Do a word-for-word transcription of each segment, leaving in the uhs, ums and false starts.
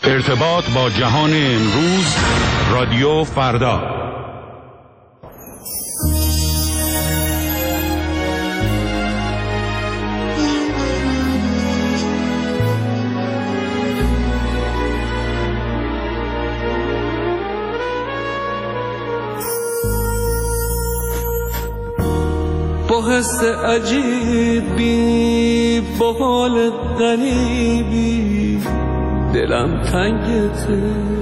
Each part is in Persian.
ارتباط با جهان امروز، رادیو فردا. با حس عجیبی، با حال غریبی، دلم تنگته،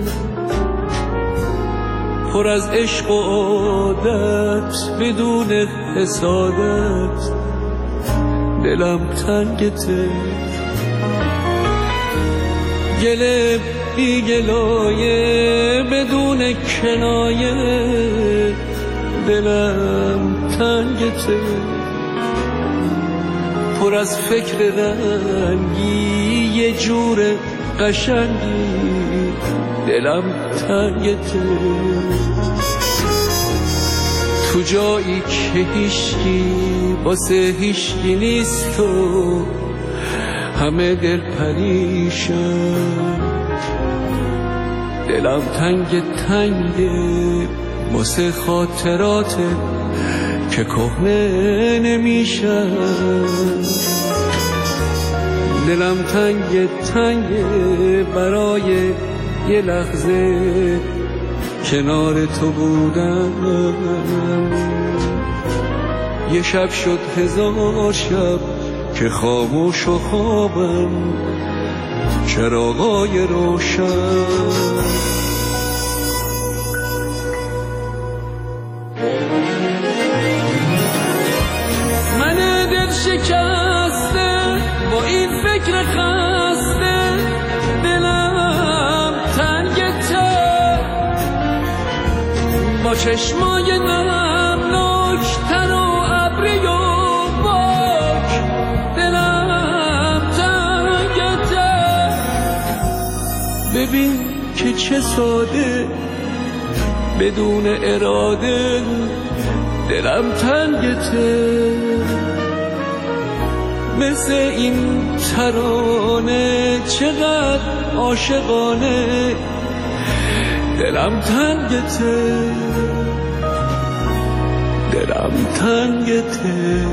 پر از عشق و عادت بدون حسادت، دلم تنگته، گله بی گلایه بدون کنایه، دلم تنگته، پر از فکر رنگی یه جور قشنگی، دلم تنگته، تو جایی که هیشکی واسه هیشکی نیست و همه دل پریشن، دلم تنگ تنگه واسه خاطرات که کهنه نمیشن، دلم تنگ تنگ برای یه لحظه کنار تو بودم، یه شب شد هزار شب که خاموش و خوابم چراغای روشن. من دل شکسته با این فکر خسته، دلم تنگته، با چشمای نمناک تر و ابری و باک، دلم تنگته، ببین که چه ساده بدون اراده، دلم تنگته، مثل این ترانه چقدر عاشقانه، دلم تنگته، دلم تنگته.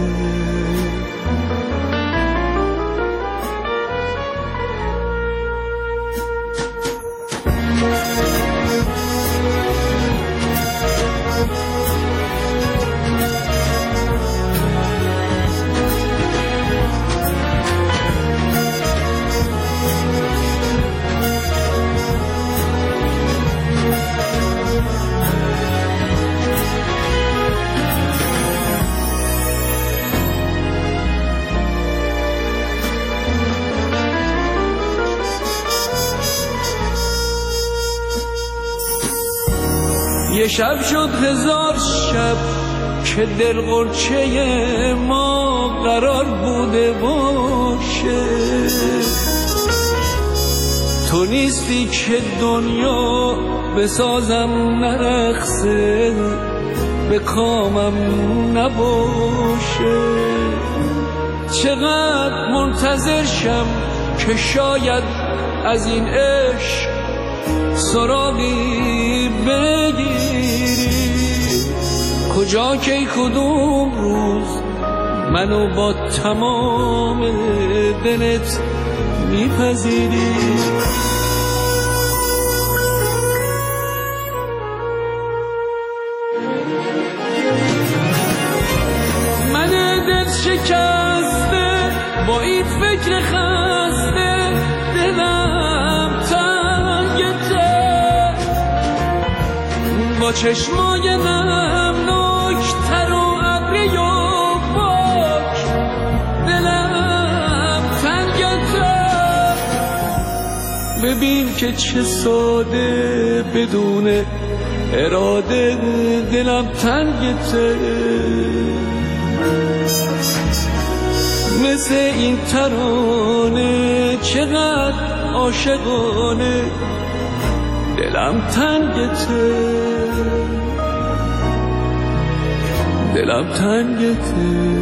یه شب شد هزار شب که دل غرچه ما قرار بوده باشه، تو نیستی که دنیا بسازم نرقصه، به کامم نباشه، چقدر منتظر شم که شاید از این عشق سراغی بگیری، کجا که کدوم روز منو با تمام دلت میپذیری. من دل شکسته با این فکر خسته، دلم تنگته، با چشمای نمناک تر و ابری و باک، دلم تنگته، ببین که چه ساده بدون اراده، دلم تنگته، مثل این ترانه چقدر عاشقانه، دلم تنگته، دلم تنگته.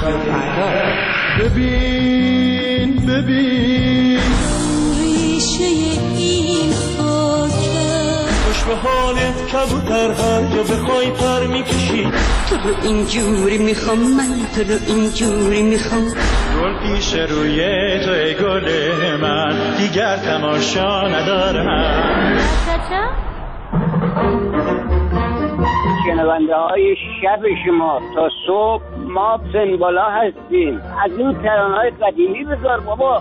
رادیو فردا. ببین ببین ریشه این خاکه خوش به حالت کبوتر هر جا بخوای پر میکشی. تو رو اینجوری میخوام من، تو رو اینجوری میخوام. گل پیش روی تو ای گل من، دیگر تماشا ندارم. شنونده های شب شما تا صبح ما پنبالا هستیم. از اون ترانه های قدیمی بذار بابا.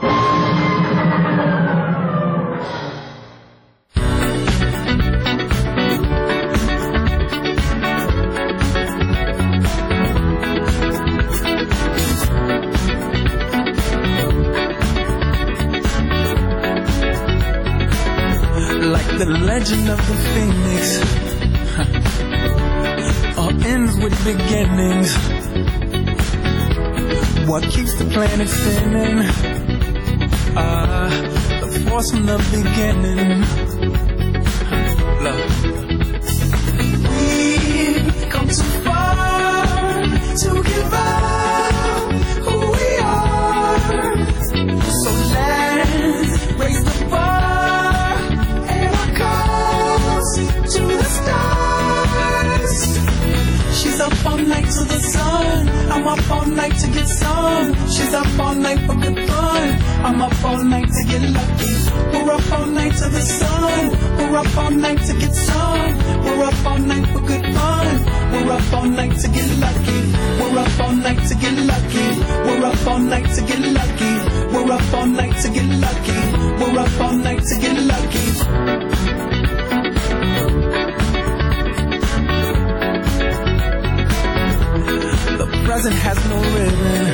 Like the legend of the phoenix, all ends with beginnings. What keeps the planet spinning? Ah, uh, the force from the beginning. Love. We've come too far to give up who we are. So let's raise the bar and our cause to the stars. She's up all night to the sun. I'm up all night to get some. She's up all night for good fun. I'm up all night to get lucky. We're up all night to the sun. We're up all night to get some. We're up all night for good fun. We're up all night to get lucky. We're up all night to get lucky. We're up all night to get lucky. We're up all night to get lucky. We're up all night to get lucky. The present has no ribbon.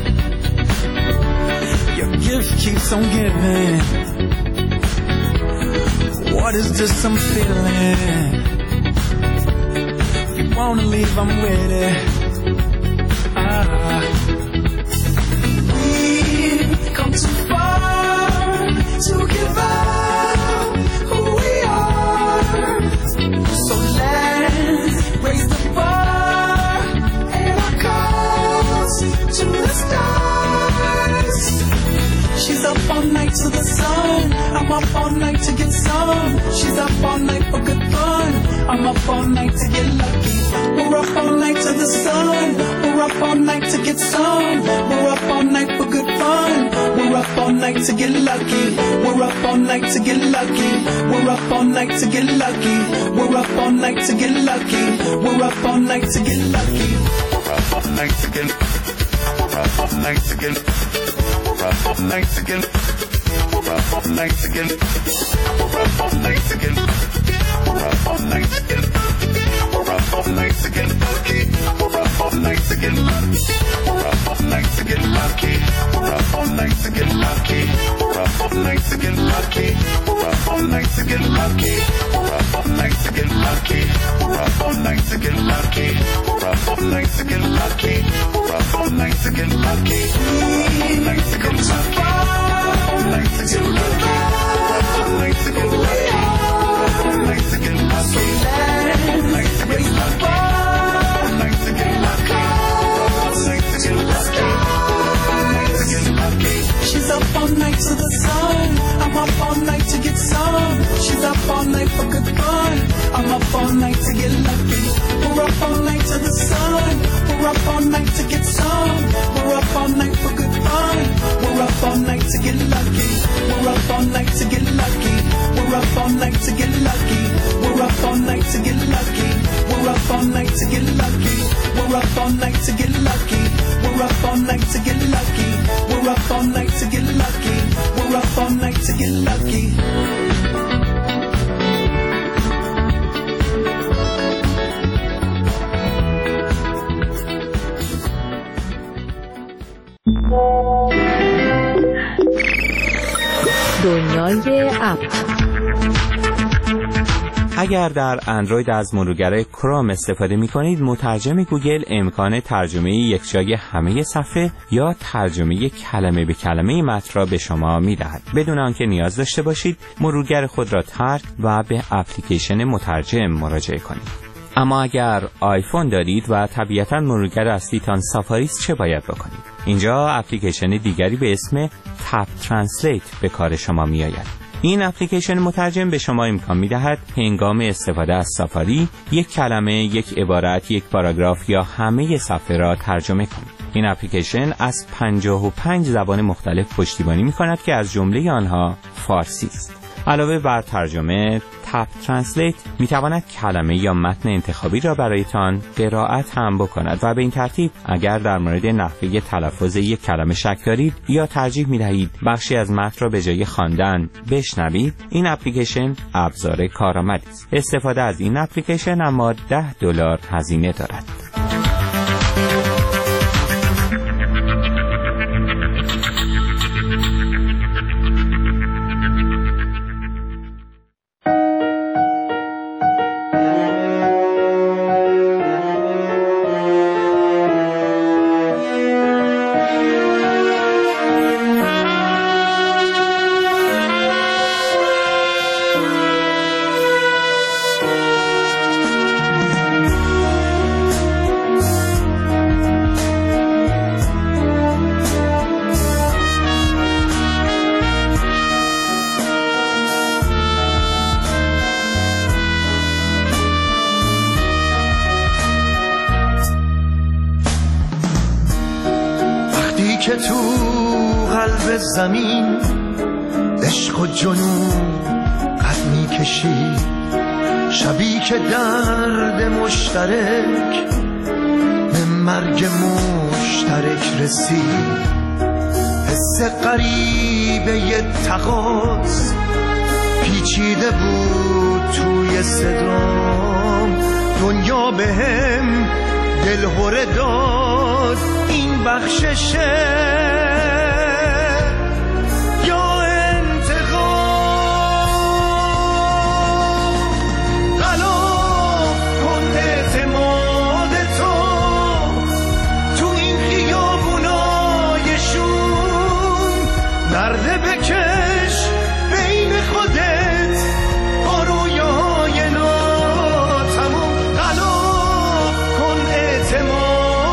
Your gift keeps on giving. What is this I'm feeling? If you wanna leave, I'm with it. Ah. We've come too far to give up who we are. So let's raise the bar and our cause to the stars. She's up all night to the sun. I'm up all night to get some. She's up all night for good fun. I'm up all night to get lucky. We're up all night to the sun. We're up all night to get some. We're up all night for good fun. We're up all night to get lucky. We're up all night to get lucky. We're up all night to get lucky. We're up all night to get lucky. We're up all night to get lucky. We're up all night to get. We're up all night to get. We're up all night to get. We're up all night to get. We're up all night to get. We're up all night to get. We're up all night to get lucky. We're up all night to get lucky. We're up all night to get lucky. We're up all night to get lucky. We're up all night to get lucky. We're up all night to get lucky. We're up all night to get lucky. We're up all night to get lucky. We're up all night to get lucky. We're up all night to get lucky. We're up all night to get lucky. All night to get lucky. All night to get lucky. All night to get lucky. All night to get lucky. All night to get lucky. All night to get lucky. All night to get lucky. She's up all night to the sun. I'm up all night to get some. She's up all night for good fun. I'm up all night to get lucky. We're up all night to the sun. We're up all night to get some. We're up all night for good fun. We're up all night to get lucky. We're up all night to get lucky. We're up all night to get lucky. We're up all night to get lucky. We're up all night to get lucky. We're up all night to get lucky. We're up all night to get lucky. We're up all night to get lucky. We're up all night to get lucky. دنیای اپ. اگر در اندروید از مرورگر کروم استفاده می کنید، مترجم گوگل امکان ترجمه یکجای همه صفحه یا ترجمه کلمه به کلمه متن را به شما می دهد بدون آنکه نیاز داشته باشید مرورگر خود را ترک و به اپلیکیشن مترجم مراجعه کنید. اما اگر آیفون دارید و طبیعتاً مرورگر اصلیتان سافاریست چه باید بکنید؟ اینجا اپلیکیشن دیگری به اسم تپ ترنسلیت به کار شما می آید. این اپلیکیشن مترجم به شما امکان می دهد هنگام استفاده از سافاری یک کلمه، یک عبارت، یک پاراگراف یا همه صفحه را ترجمه کنید. این اپلیکیشن از پنجاه و پنج زبان مختلف پشتیبانی می کند که از جمله آنها فارسی است. علاوه بر ترجمه، تپ ترنسلیت می تواند کلمه یا متن انتخابی را برایتان قرائت هم بکند و به این ترتیب اگر در مورد نحوه تلفظ یک کلمه شک دارید یا ترجیح می دهید بخشی از متن را به جای خواندن بشنوید، این اپلیکیشن ابزار کارآمدی است. استفاده از این اپلیکیشن اما ده دلار هزینه دارد. که تو قلب زمین عشق و جنون قد می کشی، شبی که درد مشترک به مرگ مشترک رسید، حس غریبه ی تقاض پیچیده بود توی صدام، دنیا به هم دلهوره داد این بخششه یا انتقام، غلاف کن اعتماد تو تو این خیابونای شوم، نرده بکش بین خودت با رویای ناتموم، غلاف کن اعتماد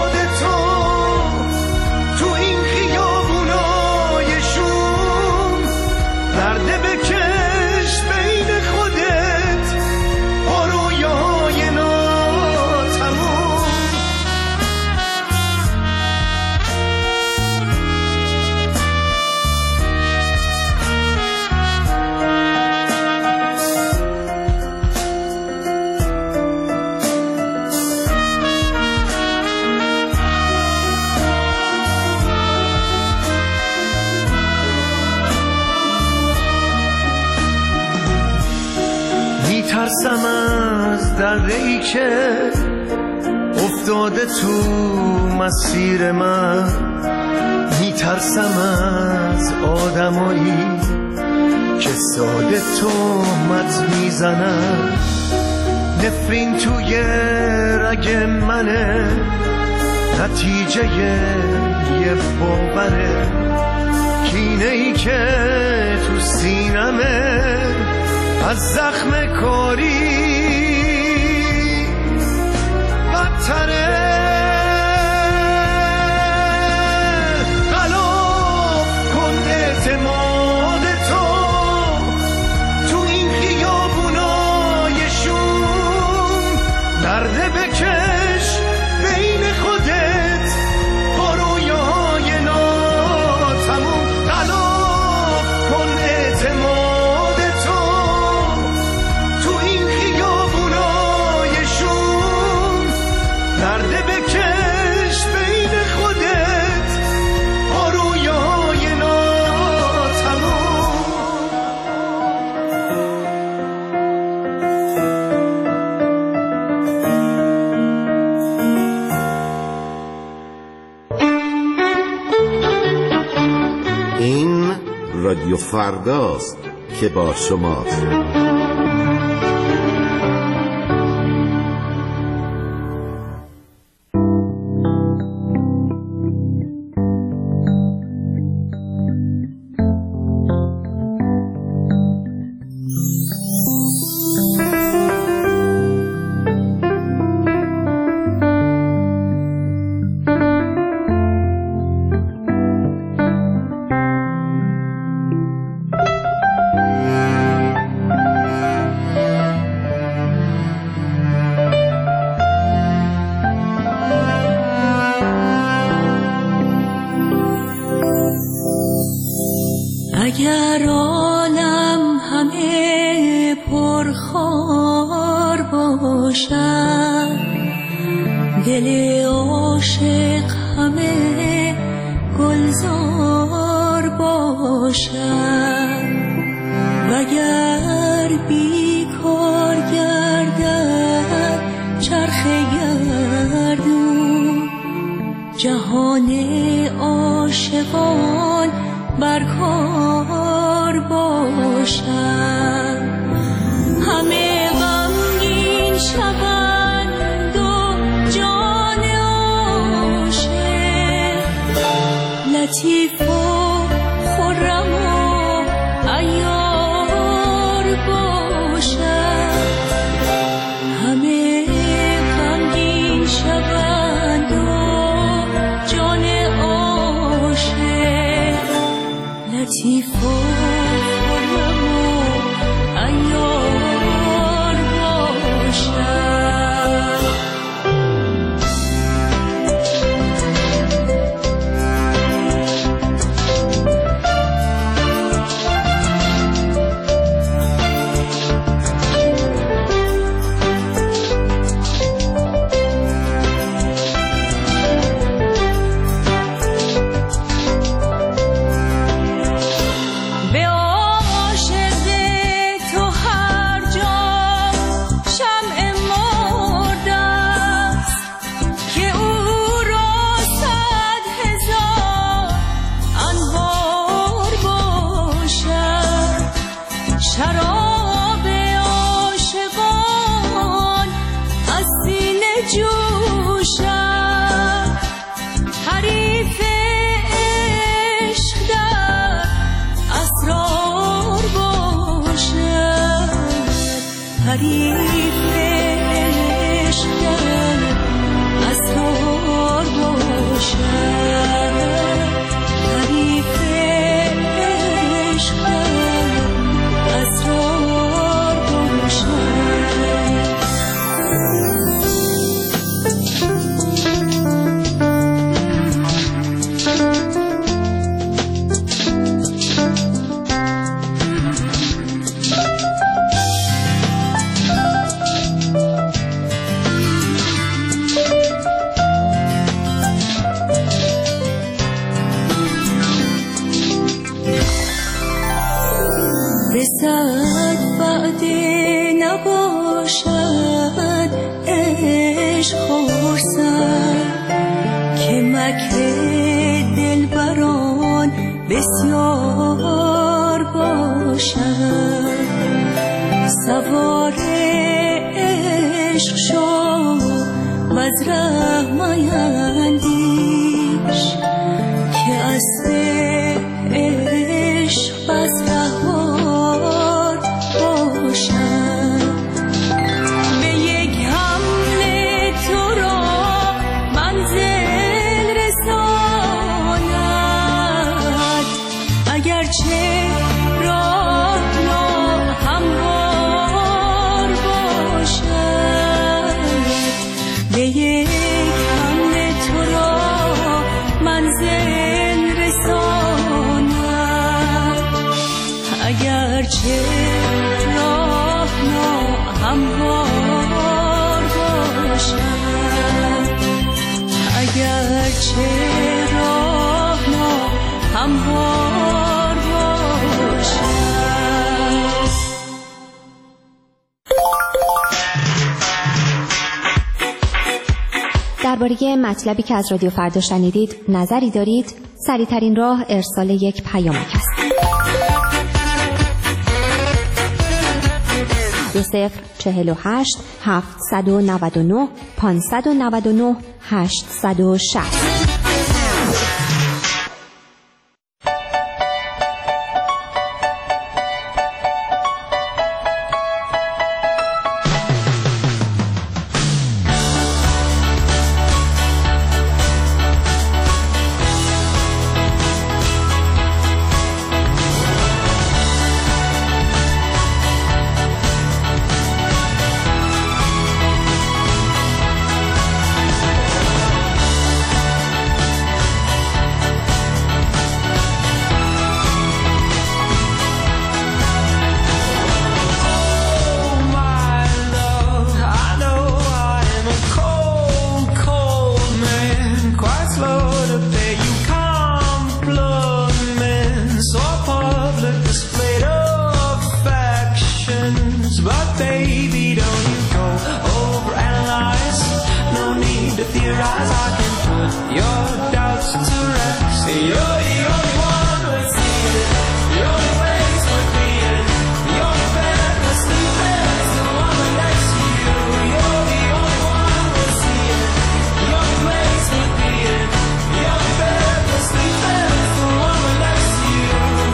ترسم از دره‌ای که افتاده تو مسیر من، میترسم از آدمایی که ساده تهمت میزنن، نفرین توی رگ منه نتیجه یه باوره، کینه‌ای که تو سینمه از زخم کاری بدتره، غلاف کن اعتماد تو تو این خیابونای شوم، نرده بکش بین خودت با رویای ناتموم، غلاف کن اعتماد رادیو فرداست که با شماست. باشم، دل عاشق همه گلزار باشم، وگر بیکار گردد چرخ گردون، جهان عاشقان برکار باشم. همه غمگین شوند و جان عاشق لطیف و خرم و عیار باشد. همه غمگین شوند و جان عاشق لطیف و خرم و عیار باشد. بسیار باشد. سوار عشق شو وز ره میندیش که اسب عشق بس رهوار باشد. به یک حمله تو را منزل رساند، اگرچه راه ناهموار باشد. به یک حمله تو را منزل رساند، اگرچه راه ناهموار باشد. اگرچه راه ناهموار باشد. درباره مطلبی که از رادیو فردا شنیدید نظری دارید؟ سریع‌ترین راه ارسال یک پیامک است. دو صفر چهل و هشت هفتصد و نود و نه پانصد و نود و نه هشتصد و شصت. your eyes, I can put your doubts to rest. You're the only one worth seeing, the only place worth being, the only bed worth sleeping is the one right next to you. You're the only one worth seeing, the only place worth being, the only bed worth sleeping is the one right next to you.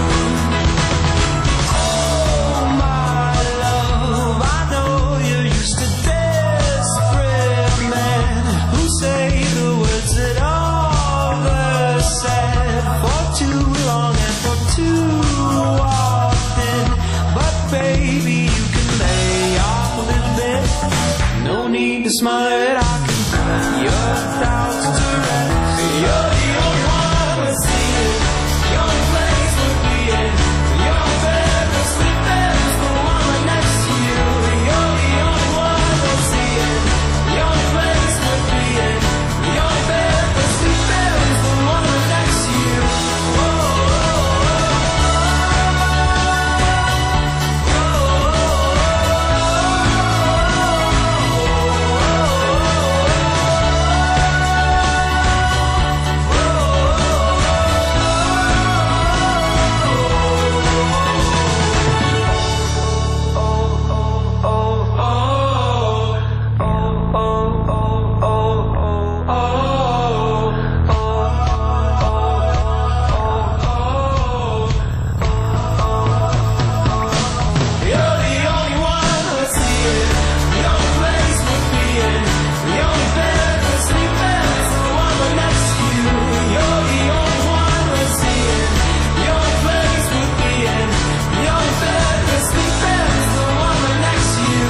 Oh my love, I know you're used to desperate men who say the words that others said for too long and for too often. But baby, you can lay off a little bit. No need to smile, I can put your doubts to rest. You're the only one worth seeing, the only place worth being, the only bed worth sleeping is the one right next to you. You're the only one worth seeing, the only place worth being, the only bed worth sleeping is the one right next to you. You're the only one worth seeing, the only place worth being, the only bed worth sleeping is the one right next to you. You're the only one worth seeing, the only place worth being, the only bed worth sleeping is the one right next to you.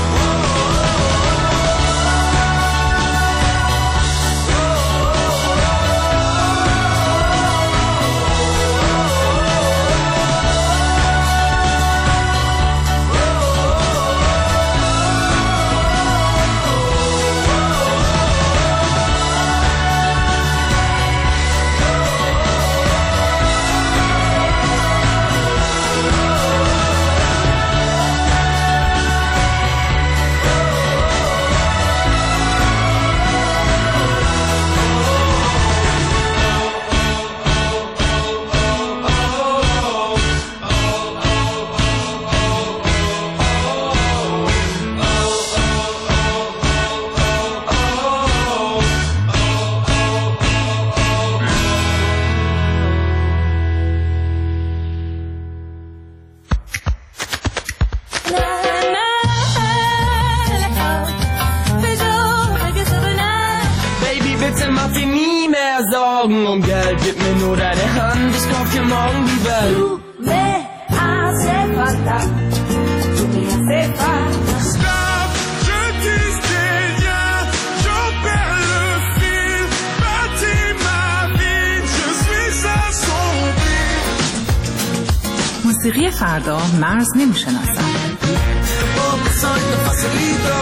Baby, bitte mach dir nie mehr Sorgen um Geld, gib mir nur deine Hand, ich kauf dir morgen die Welt. Tu me hace falta, tu me hace falta. Stop, je disais rien, j'en perds le fil. Bâtis ma vie, je suis assombri. موسیقی فردا مرز نمیشناسم. Oh, soy de facilito.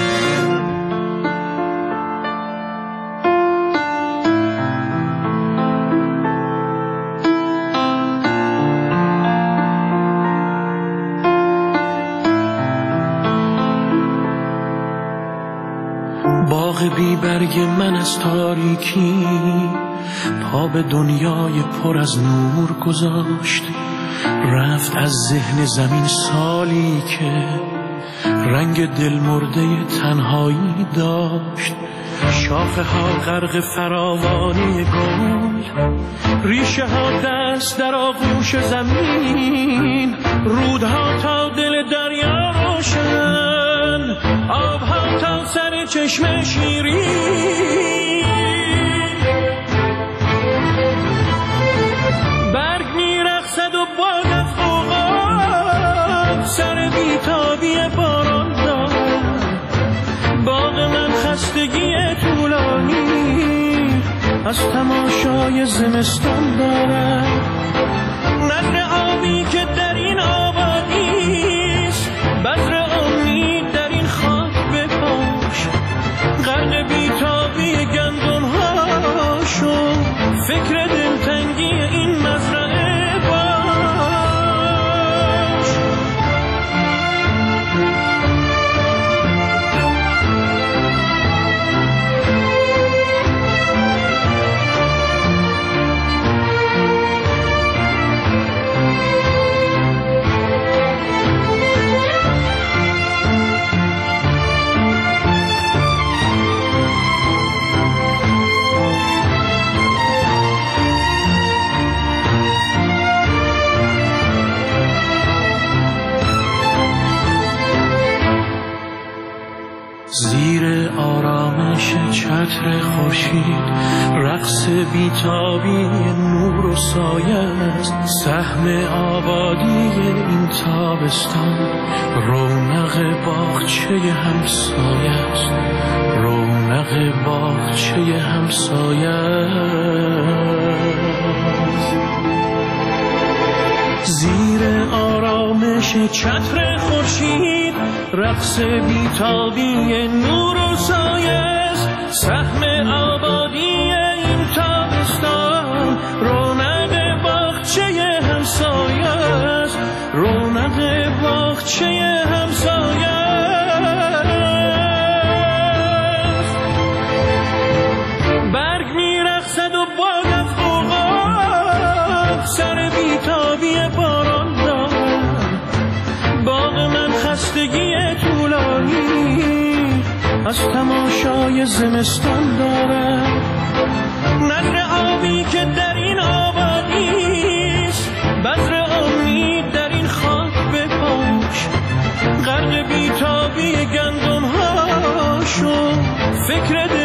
باغ بی برگ من از تاریکی پا به دنیای پر از نور گذاشت. رفت از ذهن زمین سالی که رنگ دل مرده تنهایی داشت. شاخه ها غرق فراوانی گل، ریشه ها دست در آغوش زمین، رودها تا دل دریا روشن، آبها تا سر چشم شیرین. برگ میرقصد و باد از فوقات سر بیتابی باران دارد. باغ من خستگی طولانی از تماشای زمستان دارد. نهر آبی که در این آبادیست، بذر امید در این خاک بپاش. غرق بیتابی گندم ها شو، فکر دلتنگی این مزرعه باش. زیر آرامش چتر خورشید رقص بیتابی نور و سایه است، سهم آبادی این تابستان رونق باغچه همسایه است، رونق باغچه همسایه است. زیر آرامش چتر خورشید رقص بیتابی نور و سایه است، سهم آبادی این تابستان رونق باغچه همسایه است، رونق باغچه همسایه است. برگ میرقصد و باد از فوقا سر بیتابی باران دارد، باغ من خستگی طولانی از تماشای زمستان دارد. نظر آبی که در این آبادیست، بذر امید در این خاک بپاش، غرق بیتابی گندم ها شو، فکر